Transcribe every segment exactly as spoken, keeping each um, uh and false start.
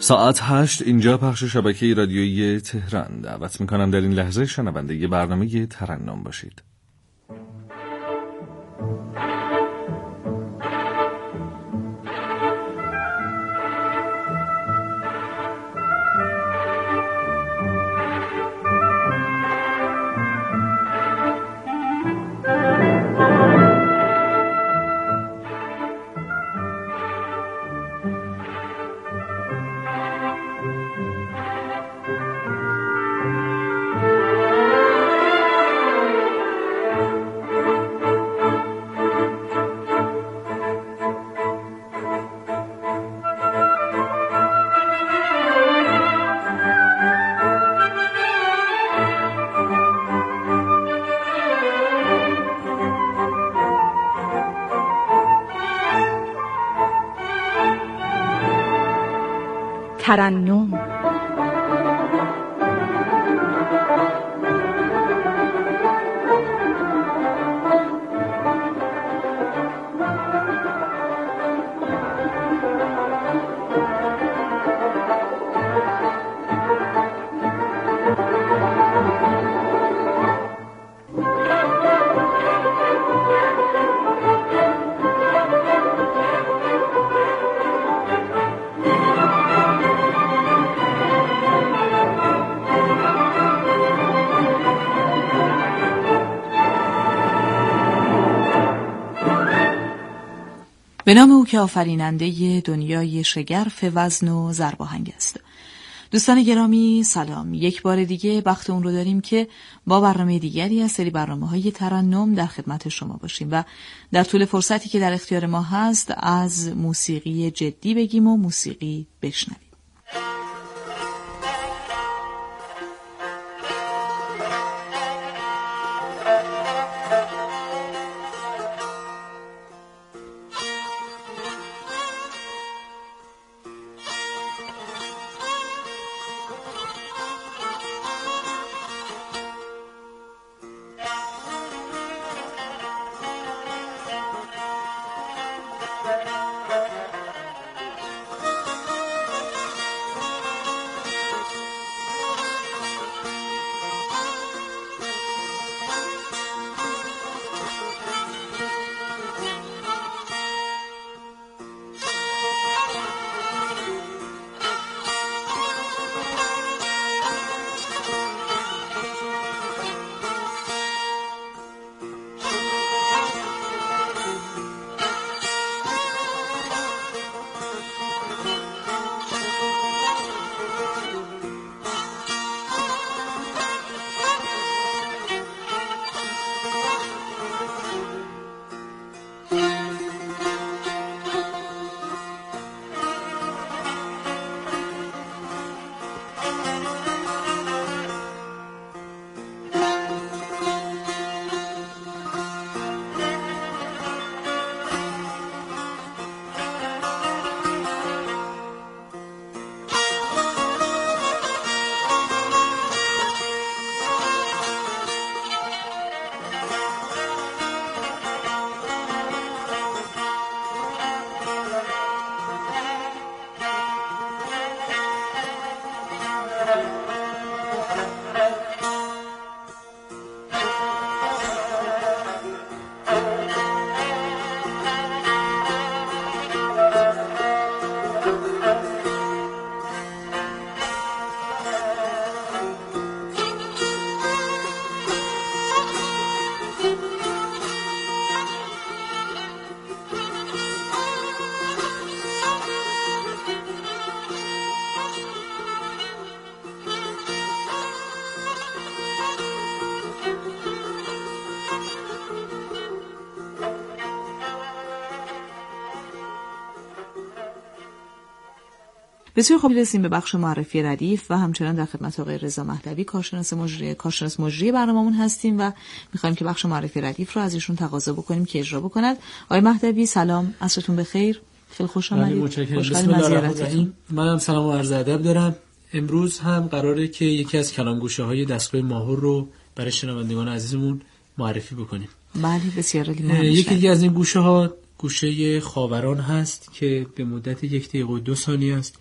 ساعت هشت اینجا پخش شبکه رادیویی تهران. دعوت میکنم در این لحظه شنونده ی برنامه ترنم باشید. ترنم. به نام او که آفریننده دنیای شگرف وزن و ضرباهنگ است. دوستان گرامی سلام. یک بار دیگه بخت اون رو داریم که با برنامه دیگری از سری برنامه‌های ترنم در خدمت شما باشیم و در طول فرصتی که در اختیار ما هست از موسیقی جدی بگیم و موسیقی بشنویم. بسیار خوب، رسیم به بخش معرفی ردیف و همچنان در خدمت آقای رضا مهدوی کارشناس مجری کارشناس مجری برنامه‌مون هستیم و می‌خوایم که بخش معرفی ردیف رو از ایشون تقاضا بکنیم که اجرا بکنند. آقای مهدوی سلام، عصرتون بخیر. خیلی خوش آمدید. خوشحالم از زیارتتون. منم سلام و عرض ادب دارم. امروز هم قراره که یکی از کلامگوشه‌های دستگاه ماهور رو برای شنوندگان عزیزمون معرفی بکنیم. بله بسیار عالی. یکی دیگه از این گوشه‌ها گوشه خاوران هست که به مدت یک دقیقه و دو ثانیه است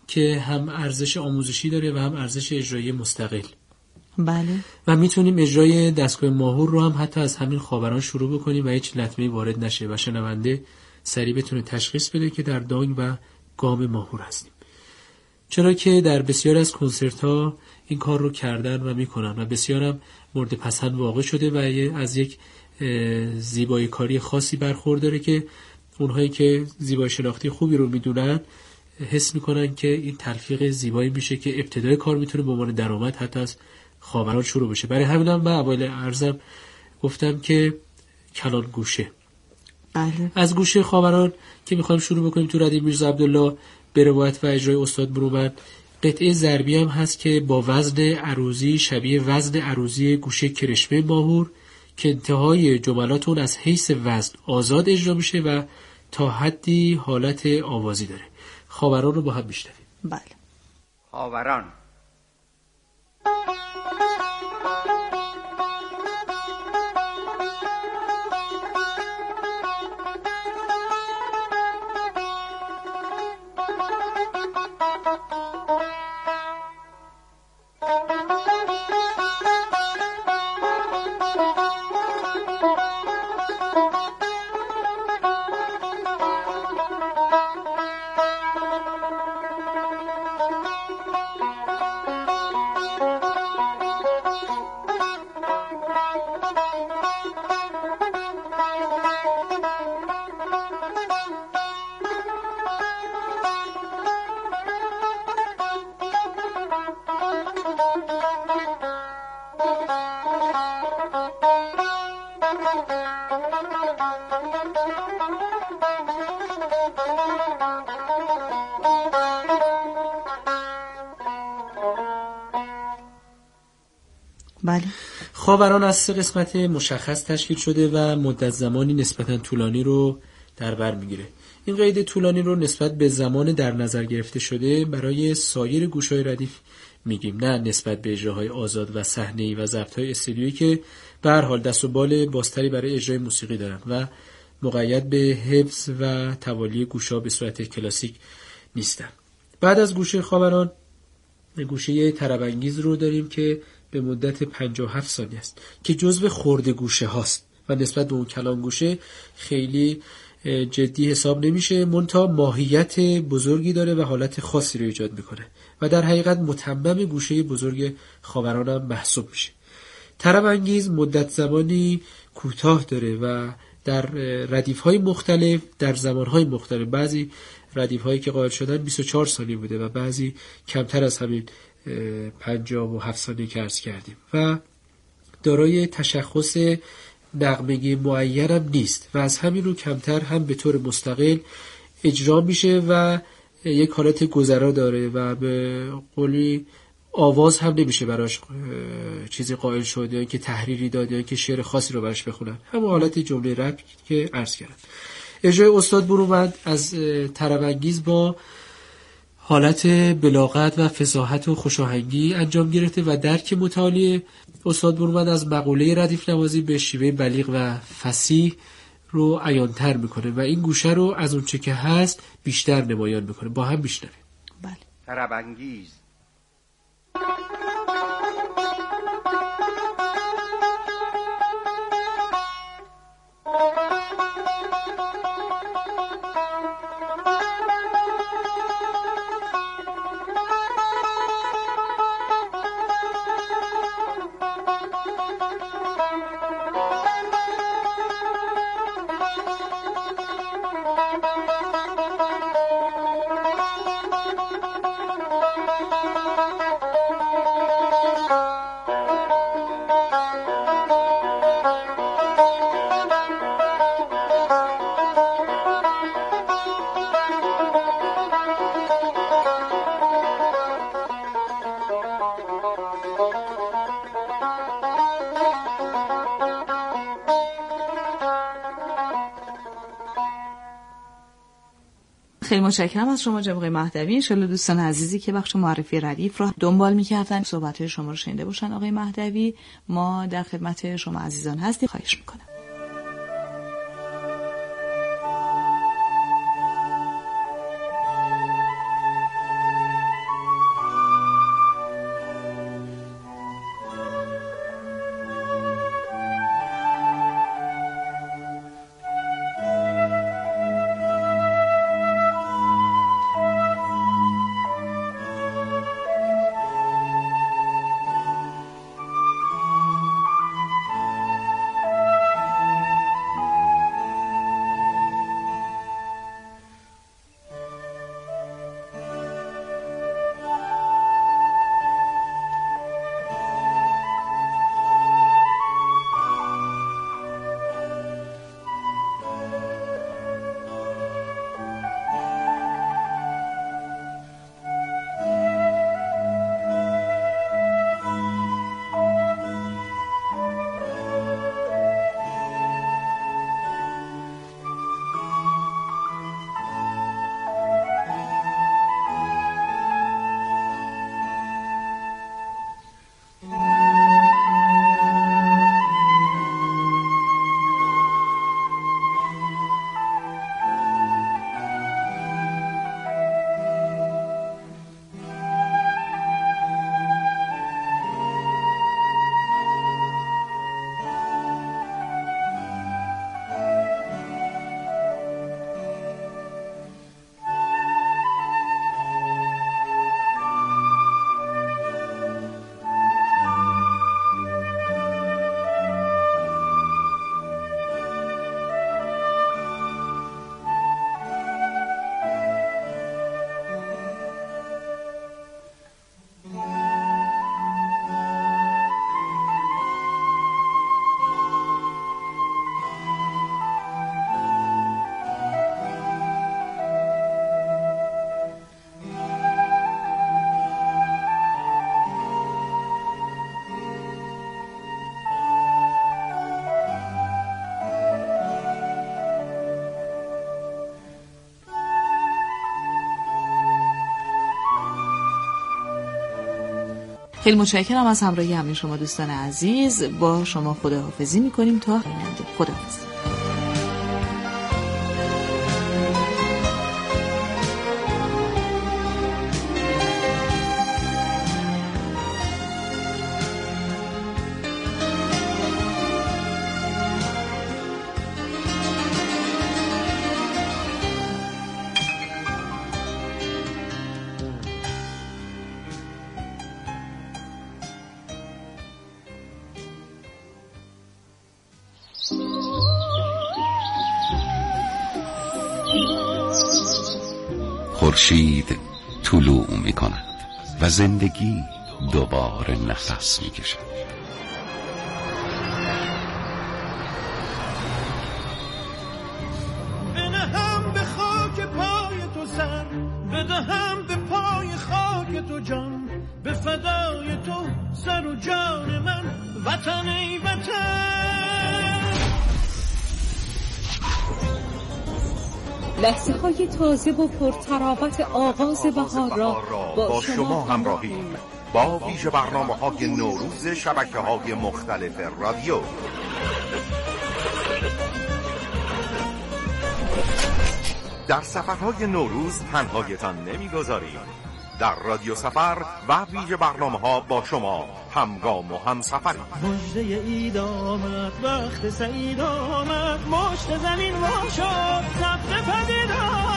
که هم ارزش آموزشی داره و هم ارزش اجرایی مستقل. بله. و میتونیم اجرای دستگاه ماهور رو هم حتی از همین خاوران شروع بکنیم و هیچ لطمه‌ای وارد نشه و شنونده سریع بتونه تشخیص بده که در دانگ و گام ماهور هستیم. چرا که در بسیار از کنسرت‌ها این کار رو کردن و میکنن و بسیارم مورد پسند واقع شده و از یک زیبایی کاری خاصی برخورداره که اونهایی که زیبایی شناختی خوبی رو میدونن حس میکنن که این تلفیق زیبایی میشه که ابتدای کار میتونه به عنوان درآمد حتی از خاوران شروع بشه. برای همینم من اوایل عرضم گفتم که کلان گوشه. بله. از گوشه خاوران که میخوایم شروع بکنیم تو ردیف میرزا عبدالله به روایت و اجرای استاد برومند، قطعه ضربی هم هست که با وزن عروضی شبیه وزن عروضی گوشه کرشمه ماهور که انتهای جملات اون از حیث وزن آزاد اجرا میشه و تا حدی حالت آوازی داره. خاوران رو با هم میشنویم. بله. خاوران. بله. خاوران از سه قسمت مشخص تشکیل شده و مدت زمانی نسبتاً طولانی رو در بر میگیره. این قید طولانی رو نسبت به زمان در نظر گرفته شده برای سایر گوش‌های ردیف میگیم، نه نسبت به اجراهای آزاد و صحنه‌ای و ضبط‌های استودیویی که به هر حال دست و بال بازتری برای اجرای موسیقی دارن و مقید به حفظ و توالی گوش‌ها به صورت کلاسیک نیستن. بعد از گوشه خاوران گوشه طرب‌انگیز رو داریم که به مدت پنجاه و هفت ثانیه است که جزو خرد گوشه هاست و نسبت به اون کلان گوشه خیلی جدی حساب نمیشه، منتها ماهیت بزرگی داره و حالت خاصی رو ایجاد میکنه و در حقیقت متمم گوشه بزرگ خاوران هم محسوب میشه. طرب‌انگیز مدت زمانی کوتاه داره و در ردیف‌های مختلف در زمان‌های مختلف، بعضی ردیف‌هایی که قائل شدن بیست و چهار ثانیه بوده و بعضی کمتر از همین پنجاه و هفت ثانیه که عرض کردیم و دارای تشخص نغمگی معین هم نیست و از همین رو کمتر هم به طور مستقل اجرا میشه و یک حالت گذرا داره و به قولی آواز هم نمیشه براش چیزی قائل شد یا که تحریری داد یا که شعر خاصی رو براش بخونن، همون حالت جمله رپ که عرض کردم. اجرای استاد برومند از طرب‌انگیز با حالت بلاغت و فصاحت و خوشاهنگی انجام گرفته و درک متعالی استاد برومند از مقوله ردیف نوازی به شیوه بلیغ و فصیح رو عیان‌تر میکنه و این گوشه رو از اون چه که هست بیشتر نمایان میکنه. با هم بیشتره. بله. طرب‌انگیز. خیلی متشکرم از شما جناب آقای مهدوی. ان شاءالله دوستان عزیزی که بخش معرفی ردیف رو دنبال می‌کردن صحبت‌های شما رو شنیده باشن. آقای مهدوی، ما در خدمت شما عزیزان هستیم. خواهش می‌کنم. خیلی متشکرم از همراهی همین شما دوستان عزیز. با شما خداحافظی میکنیم تا آینده. خداحافظ. خورشید طلوع می کند و زندگی دوباره نفس می کشد. بدهم به خاک پای تو سر، بدهم به پای خاک تو جان، به فدای تو سر و جان من، وطن ای وطن. لحظه های تازه و پرتراوت آغاز بهار را با شما همراهیم. با ویژه برنامه های نوروز شبکه های مختلف رادیو. در سفرهای نوروز تنهایتان نمیگذاریم. در رادیو سفر و ویژه برنامه ها با شما همگام و همسفریم. مژده عید آمد، وقت سعید آمد، مشت زمین وا شد، سبزه پدید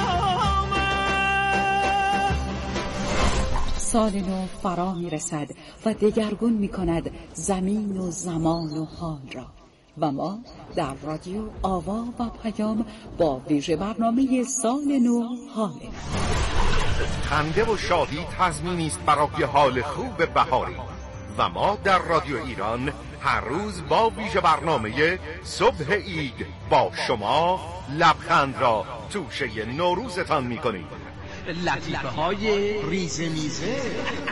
آمد. سال نو فرا می رسد و دگرگون می کند زمین و زمان و حال را، و ما در رادیو آوا و پیام با ویژه برنامه سال نو حاله. خنده و شادی تضمینی است برای حال خوب بهاری، و ما در رادیو ایران هر روز با ویژه برنامه صبح عید با شما لبخند را توشه نوروزتان می‌کنیم. لطیفه های ریزه میزه.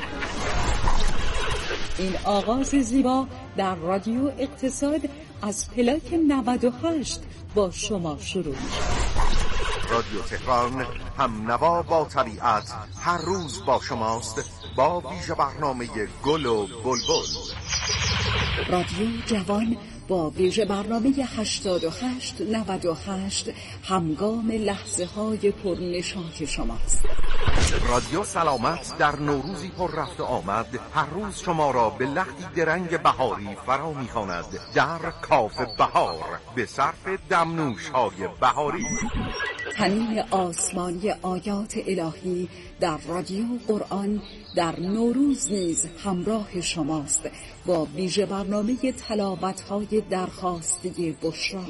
این آغاز زیبا در رادیو اقتصاد از پلاک نود و هشت با شما شروع می‌شود. رادیو تهران هم نوا با طبیعت هر روز با شماست با ویژه برنامه گل و بلبل. رادیو جوان با ویژه برنامه هشتاد و هشت نود و هشت همگام لحظه های پرنشاط شماست. رادیو سلامت در نوروزی پر رفت و آمد هر روز شما را به لختی درنگ بهاری فرا می‌خواند در کاف بهار به صرف دمنوش های بهاری. تنین آسمانی آیات الهی در رادیو قرآن در نوروز نیز همراه شماست با ویژه برنامه تلاوت‌های درخواسته بشرا.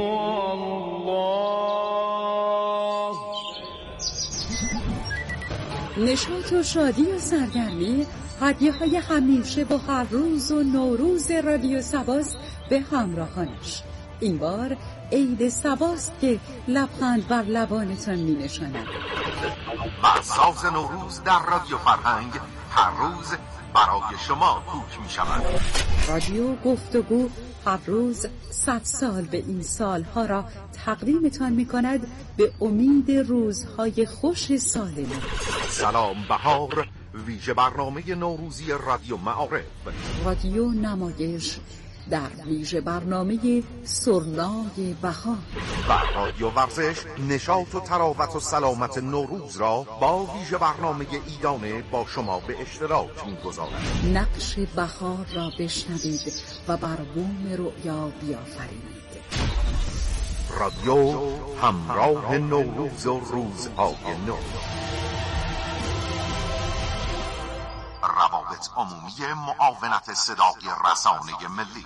نشاط و شادی و سرگرمی، هدیه های همیشه و هر روز و نوروز رادیو سباست به همراهانش. این بار عید سباست که لبخند بر لبانتان می نشاند. و ساز نوروز در رادیو فرهنگ هر روز برای شما کوک می شود. رادیو گفتگو هر روز صد سال به این سالها را تقدیمتان می کند به امید روزهای خوش سال نو. سلام بهار، ویژه برنامه نوروزی رادیو معارف. رادیو نمایش در ویژه برنامه سرنای بهار. و رادیو ورزش نشاط و تراوت و سلامت نوروز را با ویژه برنامه ایدانه با شما به اشتراک می‌گذارد. نقش بهار را بشنوید و بر بوم رؤیا بیافرینید. رادیو همراه نوروز و روزهای نو. روابط عمومی معاونت صدای رسانه ملی.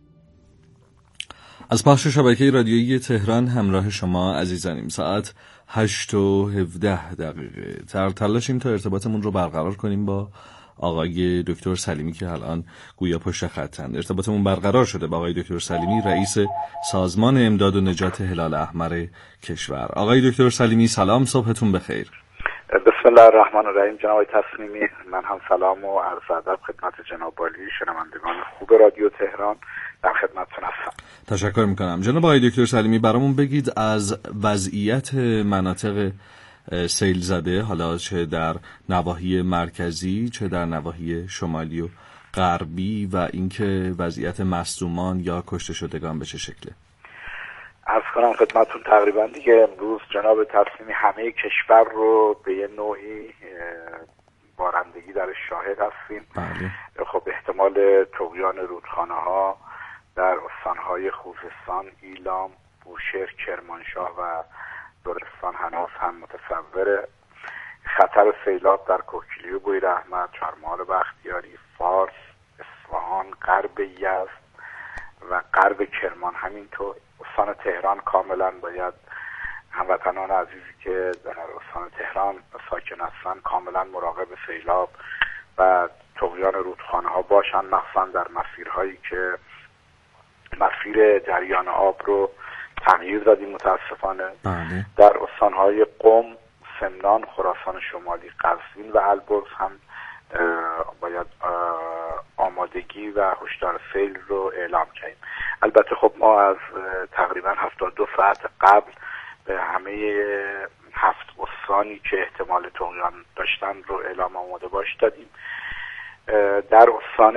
از پخش شبکه رادیویی تهران همراه شما عزیزانیم. ساعت هشت و هفده دقیقه. در تلاشیم تا ارتباطمون رو برقرار کنیم با آقای دکتر سلیمی که الان گویا پشت خطند. ارتباطمون برقرار شده با آقای دکتر سلیمی، رئیس سازمان امداد و نجات هلال احمر کشور. آقای دکتر سلیمی سلام، صبحتون بخیر. بسم الله الرحمن الرحیم. جناب تصمیمی، من هم سلام و عرض ادب خدمت جناب عالی شنوندگان خوب رادیو تهران، در خدمتتون هستم. تشکر میکنم. جناب آقای دکتر سلیمی، برامون بگید از وضعیت مناطق سیل زده، حالا چه در نواحی مرکزی چه در نواحی شمالی و غربی و اینکه وضعیت مصدومان یا کشته شدگان به چه شکله؟ عرض کنم خدمتتون تقریبا دیگه امروز جناب تسلیمی همه کشور رو به یه نوعی بارندگی در شاهد هستیم. بله. خب احتمال طغیان رودخانه ها در استانهای خوزستان، ایلام، بوشهر، کرمانشاه و لرستان هنوز هم متصوره. خطر سیلاب در کوکیلی و بویراحمد، چهارمحال بختیاری، فارس، اصفهان، غرب یزد و غرب کرمان، همینطور استان تهران کاملا باید هموطنان عزیزی که در استان تهران ساکن هستند کاملا مراقب سیلاب و طغیان رودخانه ها باشند، مخصوصا در مسیرهایی که مسیر جریان آب رو تغییر دادیم متاسفانه. بله. در استانهای قم، سمنان، خراسان شمالی، قزوین و البرز هم باید آمادگی و هشدار سیل رو اعلام کردیم. البته خب ما از تقریبا هفتاد و دو ساعت قبل به همه هفت استانی که احتمال طغیان داشتن رو اعلام آماده باش دادیم. در استان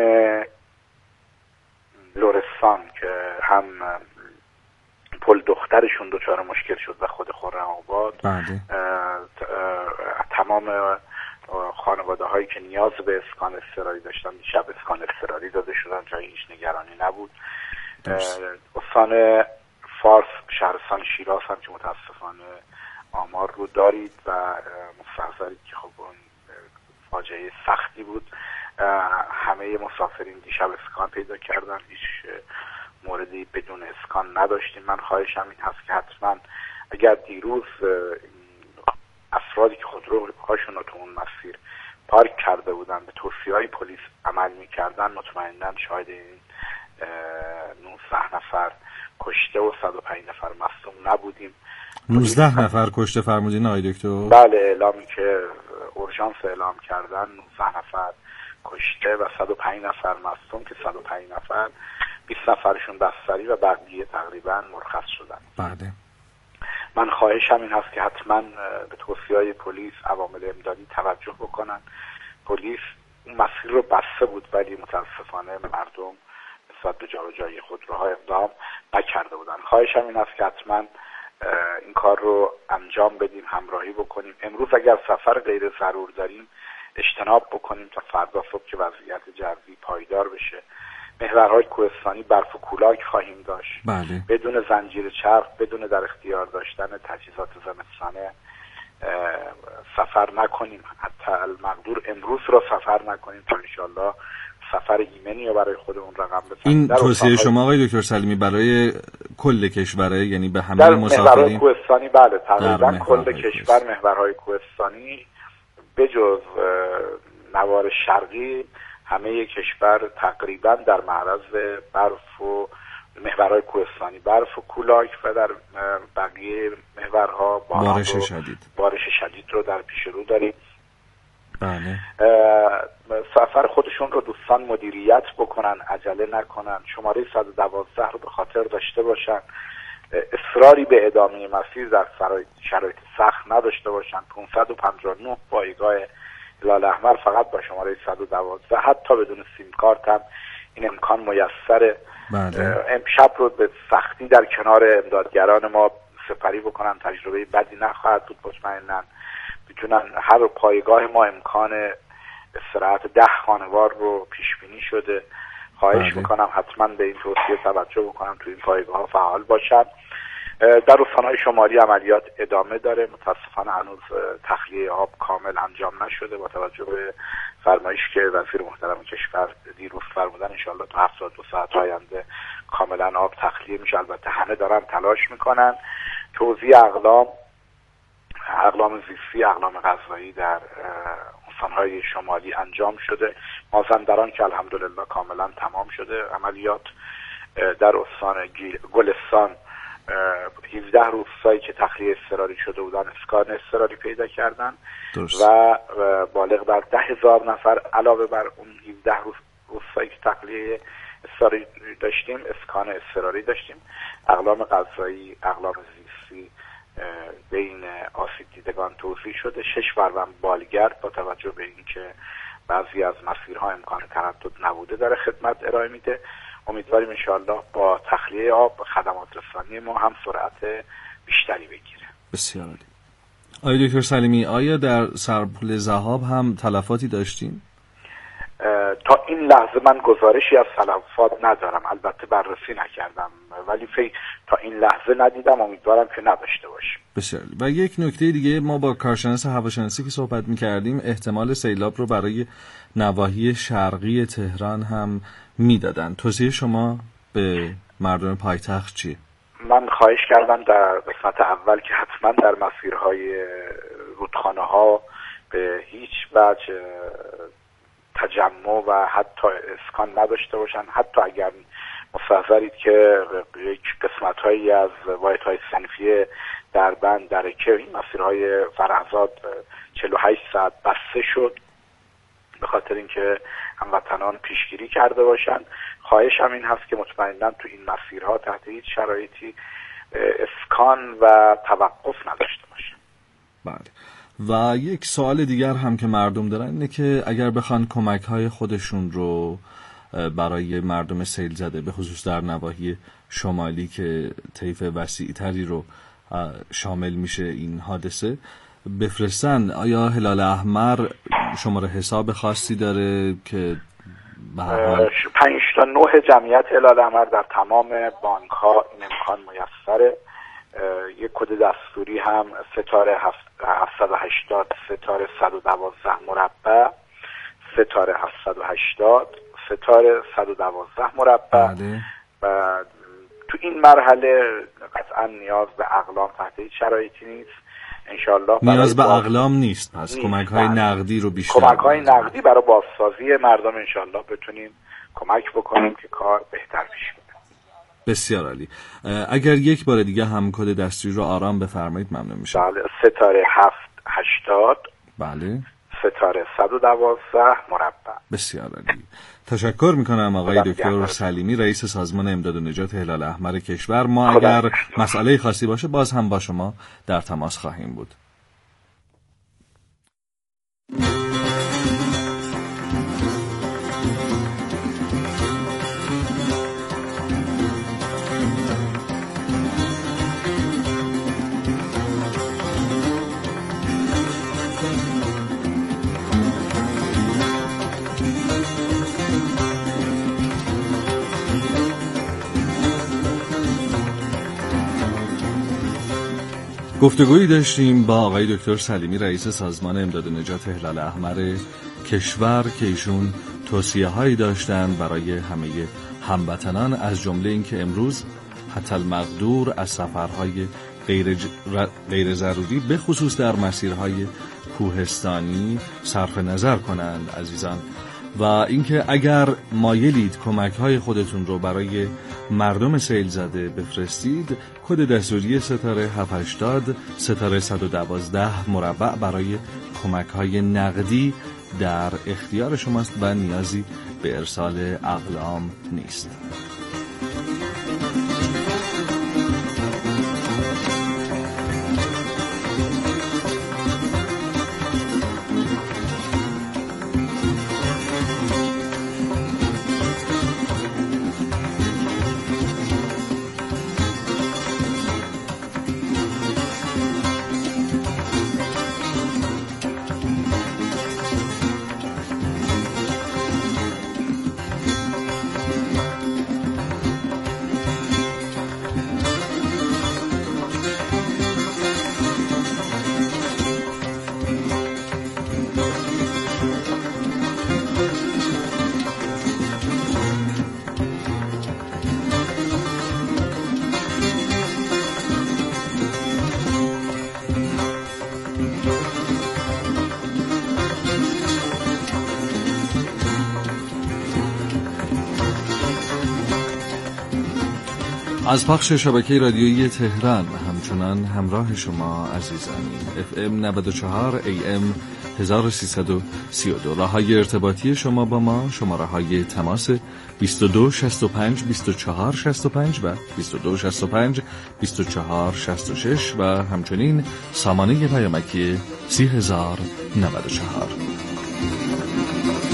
لرستان که هم پل دخترشون دچار مشکل شد و خود خرم‌آباد، بله. تمام خانواده هایی که نیاز به اسکان اضطراری داشتن شب اسکان اضطراری داده شدن، جای هیچ نگرانی نبود. استان فارس، شهرستان شیراز هم که متاسفانه آمار رو دارید و مستحضرید که خب اون فاجعه سختی بود. همه مسافرین دیشب اسکان پیدا کردن، هیچ موردی بدون اسکان نداشتیم. من خواهشم این هست که حتما اگر دیروز افرادی که خودروهاشون رو تو اون مسیر پارک کرده بودن به توصیه‌های پلیس عمل می‌کردن، مطمئناً شاهد این نوزده نفر کشته و صد و پنج نفر مصدوم نبودیم. نوزده نفر کشته فرمودین آقای دکتر؟ بله، اعلامی که اورژانس اعلام کردن نوزده نفر کشته و صد و پنج نفر مصدوم که صد و پنج نفر بیست نفرشون بستری و بقیه تقریبا مرخص شدن. بله. من خواهشم این هست که حتما به توصیه‌های پلیس، عوامل امدادی توجه بکنن. پلیس اون مسیر رو بسته بود ولی متاسفانه مردم نسبت به جابجایی خودروها اقدام نکرده بودن. خواهشم این است که حتما این کار رو انجام بدیم، همراهی بکنیم. امروز اگر سفر غیر ضرور داریم اجتناب بکنیم تا فردا صبح که وضعیت جوی پایدار بشه. محورهای کوهستانی برف و کولاک خواهیم داشت. بله. بدون زنجیر چرخ، بدون در اختیار داشتن تجهیزات زمستانه سفر نکنیم. حتی المقدور امروز را سفر نکنیم تا انشالله سفر ایمنی رو برای خودمون رقم بزنیم. این توصیه شما آقای دکتر سلیمی برای کل کشوره، یعنی به همه در مسافرین؟ محورهای کوهستانی بله، تقریبا کل کشور محورهای کوهستانی بجز نوار شرقی همه کشور تقریبا در معرض برف و محورهای کوهستانی برف و کولاک و در بقیه محورها بارش شدید بارش شدید رو در پیش رو داریم. بله. سفر خودشون رو دوستان مدیریت بکنن، عجله نکنن، شماره صد و دوازده رو به خاطر داشته باشن، اصراری به ادامه مسیر در شرایط سخت نداشته باشن. پانصد و پنجاه و نه پایگاه هلال احمر فقط با شماره صد و دوازده، حتی بدون سیم کارت هم این امکان میسره. بله. امشب رو به سختی در کنار امدادگران ما سپری بکنن، تجربه بدی نخواهد بود مطمئناً. میتونن هر پایگاه ما امکان استراحت ده خانوار رو پیش بینی شده. خواهش بله. میکنم حتما به این توصیه توجه بکنم، تو این پایگاه ها فعال باشن. در استانهای شمالی عملیات ادامه داره. متاسفانه هنوز تخلیه آب کامل انجام نشده با توجه به فرمایش که وزیر محترم کشور دیروز فرمودن انشالله تا هفتاد و دو ساعت آینده کاملا آب تخلیه میشه. البته همه دارن تلاش میکنن. توزیع اقلام اقلام زیستی، اقلام غذایی در استانهای شمالی انجام شده. مازندران که الحمدلله کاملا تمام شده عملیات. در استان گلستان هفده روستایی که تخلیه اضطراری شده بودن اسکان اضطراری پیدا کردن درست. و بالغ بر ده هزار نفر علاوه بر اون هفده روستایی که تخلیه اضطراری داشتیم اسکان اضطراری داشتیم. اقلام غذایی، اقلام زیستی بین آسیب دیدگان توزیع شده. شش فروند بالگرد با توجه به اینکه بعضی از مسیرها امکان تردد نبوده داره خدمت ارائه میده. امیدواریم انشاءالله با تخلیه آب خدمات رسانی ما هم سرعت بیشتری بگیره. بسیار عالی. آقای دکتر سلیمی، آیا در سرپل ذهاب هم تلفاتی داشتین؟ تا این لحظه من گزارشی از تلفات ندارم، البته بررسی نکردم، ولی فکر تا این لحظه ندیدم، امیدوارم که نداشته باشیم. بسیار. و یک نکته دیگه، ما با کارشناس هواشناسی که صحبت می‌کردیم احتمال سیلاب رو برای نواحی شرقی تهران هم میدادن. توصیه شما به مردم پایتخت چیه؟ من خواهش کردم در قسمت اول که حتما در مسیرهای رودخانه ها به هیچ وجه تجمع و حتی اسکان نداشته باشن، حتی اگر مستحضرید که یک قسمت هایی از واحد های صنفی دربند، درکه، این مسیرهای فرهزاد چهل و هشت ساعت بسته شد به خاطر اینکه هموطنان پیشگیری کرده باشند. خواهشم این هست که مطمئنا تو این مسیرها تحت هیچ شرایطی اسکان و توقف نداشته باشن. بله. و یک سوال دیگر هم که مردم دارن اینه که اگر بخوان کمک‌های خودشون رو برای مردم سیل زده به خصوص در نواحی شمالی که طیف وسیع‌تری رو شامل میشه این حادثه بفرستن، آیا هلال احمر شماره حساب خاصی داره که به هر حال پنج تا نه جمعیت هلال احمر در تمام بانک‌ها این امکان میسره. یک کد دستوری هم ستاره هفتصد و هشتاد ستاره صد و دوازده مربع ستاره هفتصد و هشتاد ستاره صد و دوازده مربع. بله. و تو این مرحله قطعا نیاز به اقلام تحت هیچ شرایطی نیست. انشالله نیاز به اقلام نیست، پس کمک های نقدی رو بیشتر کمک های نقدی برای بازسازی مردم انشالله بتونیم کمک بکنیم که کار بهتر پیش بره. بسیار عالی. اگر یک بار دیگه هم کد دستوری رو آرام بفرمایید ممنون میشم. بله، ستاره هفت هشتاد بله ستاره صد و دوازده مربع. بسیار عالی. تشکر میکنم آقای دکتر سلیمی، رئیس سازمان امداد و نجات هلال احمر کشور. ما اگر مسئله خاصی باشه باز هم با شما در تماس خواهیم بود. گفتگویی داشتیم با آقای دکتر سلیمی، رئیس سازمان امداد و نجات هلال احمر کشور که ایشون توصیه هایی داشتن برای همه هموطنان، از جمله اینکه امروز حتی المقدور از سفرهای غیر, ج... غیر ضروری به خصوص در مسیرهای کوهستانی صرف نظر کنند عزیزان، و اینکه اگر مایلید کمک های خودتون رو برای مردم سیل زده بفرستید، کد دستوری ستاره هفت هشتاد ستاره صد و دوازده مربع برای کمک های نقدی در اختیار شماست و نیازی به ارسال اقلام نیست. از پخش شبکه رادیویی تهران همچنان همراه شما عزیزانی. اف ام نود و چهار ای ام هزار و سیصد و سی و دو. راه‌های ارتباطی شما با ما، شماره‌های تماس بیست و دو شصت و پنج بیست و چهار شصت و پنج و بیست و دو شصت و پنج بیست و چهار شصت و شش و همچنین سامانه پیامکی سی هزار و نود و چهار.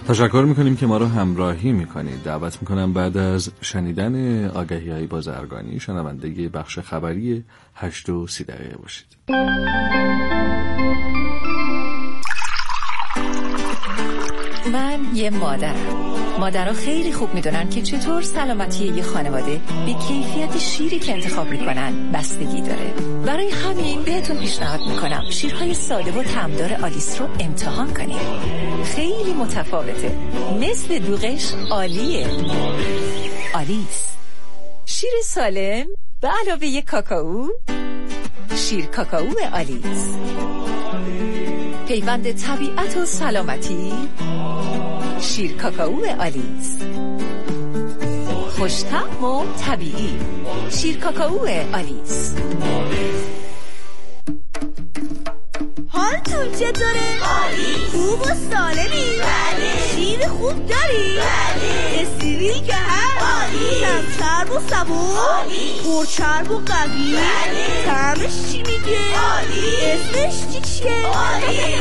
تشکر میکنیم که ما رو همراهی میکنید. دعوت میکنم بعد از شنیدن آگهی‌های بازرگانی شنونده بخش خبری هشت و سی دقیقه باشید. من یه مادرم. مادرها خیلی خوب میدونن که چطور سلامتی یه خانواده به کیفیت شیری که انتخاب میکنن بستگی داره. برای همین بهتون پیشنهاد میکنم شیرهای ساده و طعمدار آلیس رو امتحان کنید. خیلی متفاوته، مثل دوغش عالیه. آلیس، شیر سالم به علاوه یک کاکائو. شیر کاکائو آلیس، پیوند طبیعت و سلامتی. شیر کاکائو آلیس، خوش‌طعم و طبیعی. شیر کاکائو آلیس. حالتون چطوره؟ عالی. خوب و سالمی؟ بله. شیر خوب داری؟ بله. استریل که هست؟ عالی. کم چرب و صبور؟ عالی. پرچرب و قوی؟ بله. طعمش چی میگه؟ عالی. اسمش چی چیه؟ عالی.